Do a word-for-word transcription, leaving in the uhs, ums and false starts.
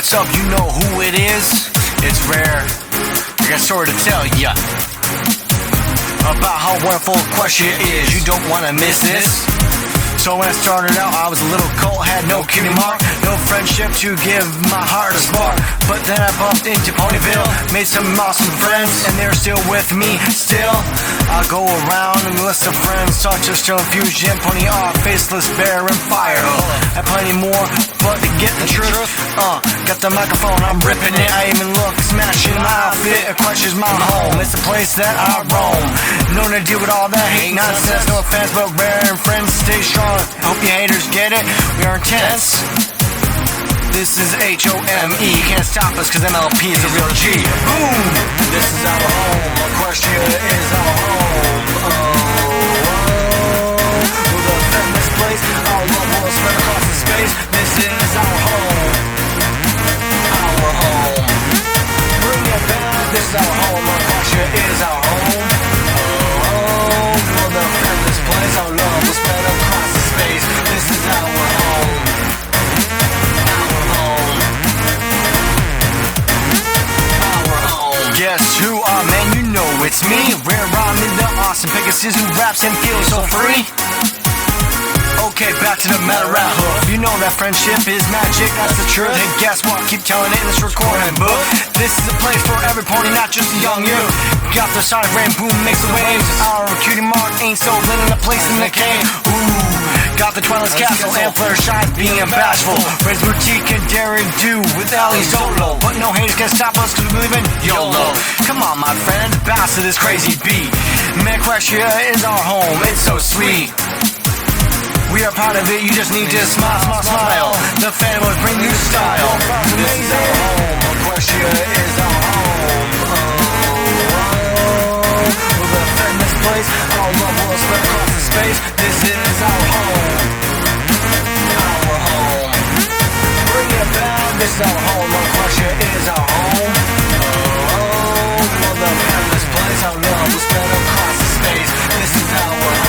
What's up, you know who it is? It's rare. I got a story to tell ya about how wonderful Equestria is. You don't wanna miss this. So when I started out, I was a little colt, had no cutie mark, no friendship to give my heart a spark. But then I bumped into Ponyville, made some awesome friends, and they're still with me. Still, I go around and list of friends such as Stone Fusion, Pony R, Faceless Bear, and Fire. And plenty more, but to get the truth, uh, got the microphone, I'm ripping it. I even look smashing my outfit. Equestria's my home, it's the place that I roam. Known to deal with all that hate nonsense, no offense, but rare and friends stay strong. Hope you haters get it, we are intense. This is H O M E, can't stop us cause M L P is a real G. Boom! This is our home, Equestria is our home. Oh, oh, we'll defend this place, our love will spread across the space. This is our home, our home. Bring it back, this is our home, Equestria is our home. Oh, oh, we'll defend this place, our love will spread across the space. This is our home. Guess who? Ah, man, you know it's me. Rare rhyming the awesome Pegasus who raps and feels so free. Okay, back to the matter rap hook. You know that friendship is magic, that's the truth. And guess what? Keep telling it in this recording book. This is a place for every pony, not just a young you. Got the sonic rain boom, makes the waves. Our cutie mark ain't so lit in a place in the cave. Ooh. Got the Twilight's Castle and Flare shines being bashful. Red's boutique and daring do with Ali Solo. But no haters can stop us cause we believe in YOLO. Come on my friend, bounce to this crazy beat. Man, Equestria is our home, it's so sweet. We are part of it, you just need to smile, smile, smile. The Phantoms bring you style. This is our home, Equestria is our home. Oh, oh, we'll defend this place, our love will spread across the space. This is our home, our home. Bring it back, this is our home, Equestria is our home. Oh, oh, we'll defend this place, our love will spread across the space. This is our home.